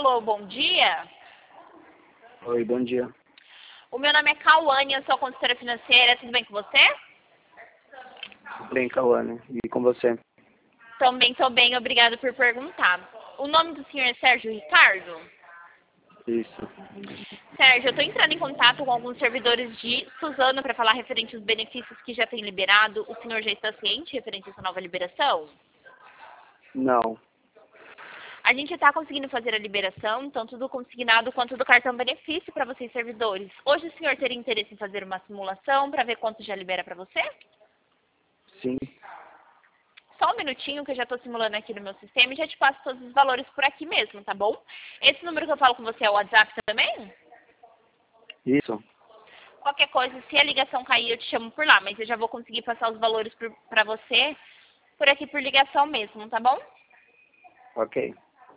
Alô, bom dia. Oi, bom dia. O meu nome é Cauane, eu sou consultora financeira. Tudo bem com você? Tudo bem, Cauane? E com você? Também estou bem, obrigada por perguntar. O nome do senhor é Sérgio Ricardo? Isso. Sérgio, eu estou entrando em contato com alguns servidores de Suzano para falar referente aos benefícios que já tem liberado. O senhor já está ciente referente a essa nova liberação? Não. A gente está conseguindo fazer a liberação, tanto do consignado quanto do cartão benefício para vocês servidores. Hoje o senhor teria interesse em fazer uma simulação para ver quanto já libera para você? Sim. Só um minutinho que eu já estou simulando aqui no meu sistema e já te passo todos os valores por aqui mesmo, tá bom? Esse número que eu falo com você é o WhatsApp também? Isso. Qualquer coisa, se a ligação cair, eu te chamo por lá, mas eu já vou conseguir passar os valores para você por aqui por ligação mesmo, tá bom? Ok.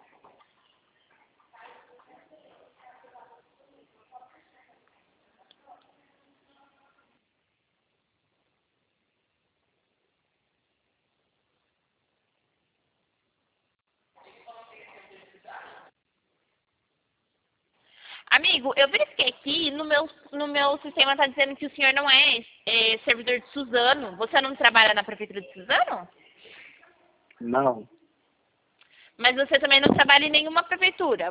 Amigo, eu verifiquei aqui, no meu sistema está dizendo que o senhor não é servidor de Suzano. Você não trabalha na prefeitura de Suzano? Não. Mas você também não trabalha em nenhuma prefeitura.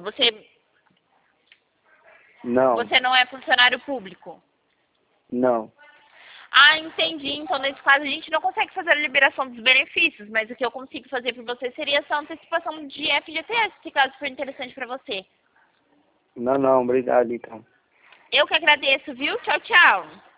Não. Você não é funcionário público. Não. Ah, entendi. Então, nesse caso, a gente não consegue fazer a liberação dos benefícios, mas o que eu consigo fazer por você seria essa antecipação de FGTS, se caso for interessante para você. Não, obrigado, então. Eu que agradeço, viu? Tchau, tchau.